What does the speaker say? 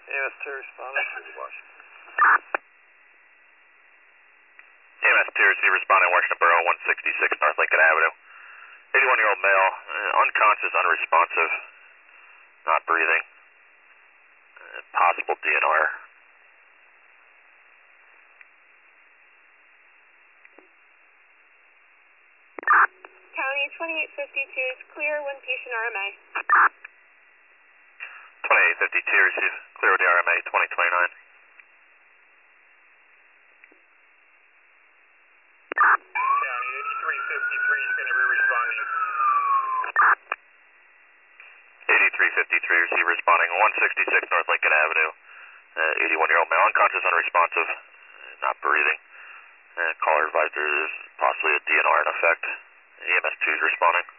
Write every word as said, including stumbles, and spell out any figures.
A M S two responding. A M S two responding, Washington Borough, one sixty-six North Lincoln Avenue. eighty-one-year-old male, uh, unconscious, unresponsive, not breathing. Uh, possible D N R. County twenty-eight fifty-two is clear, one patient R M A. twenty-eight fifty-two, receive clear with the R M A, twenty twenty-nine. County eighty-three fifty-three is going to be responding. eighty-three fifty-three, receive responding, one sixty-six North Lincoln Avenue. Uh, eighty-one-year-old male, unconscious, unresponsive, uh, not breathing. Uh, caller advised there is possibly a D N R in effect. E M S two is responding.